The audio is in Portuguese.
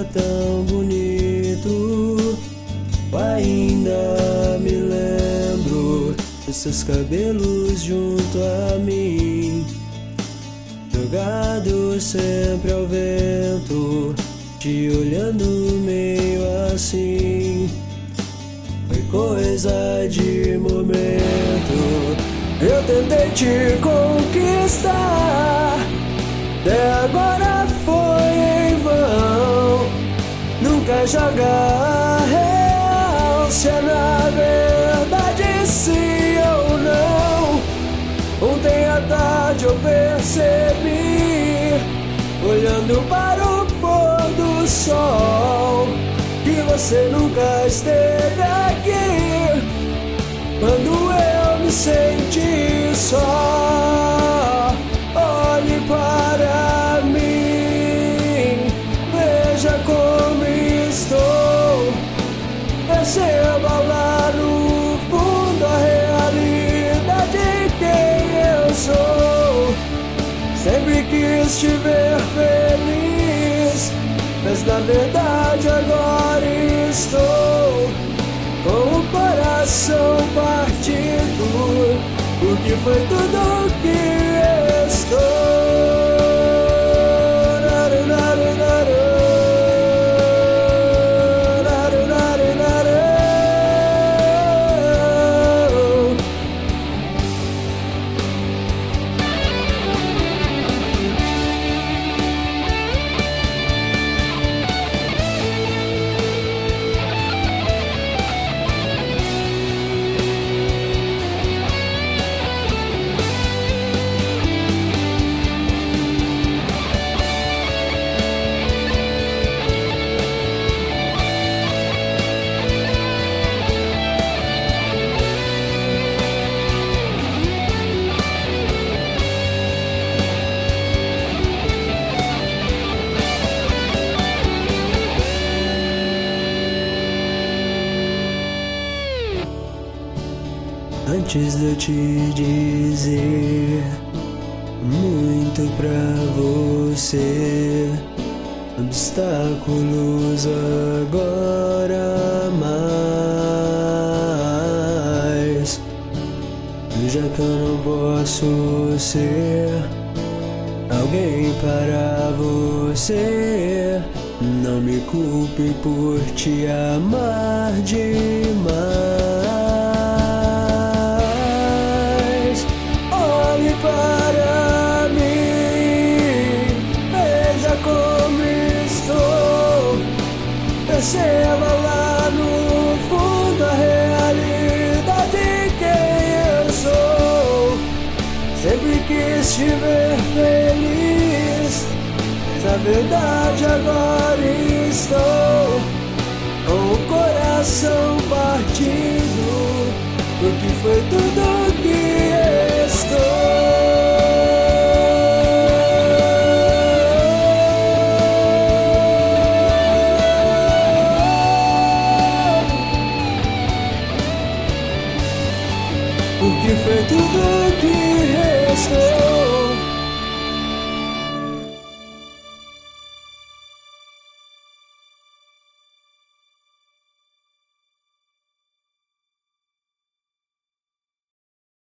tão bonito. Ainda me lembro de seus cabelos junto a mim, jogados sempre ao vento, te olhando meio assim. Foi coisa de momento. Eu tentei te conquistar, até agora foi em vão. Nunca joga real se é na verdade sim ou não. Ontem à tarde eu percebi, olhando para o pôr do sol, que você nunca esteve aqui quando eu me senti só. Olhe para mim, veja como estou. Perceba lá no fundo a realidade de quem eu sou. Sempre quis te ver feliz, mas na verdade agora estou com o coração partido, porque foi tudo que estou. Antes de eu te dizer muito pra você, obstáculos agora mais. Já que eu não posso ser alguém para você, não me culpe por te amar demais. Para mim, veja como estou. Perceba lá no fundo a realidade de quem eu sou. Sempre quis te ver feliz, mas na verdade agora estou com o coração partido, porque foi tudo que estou. Porque foi tudo que restou.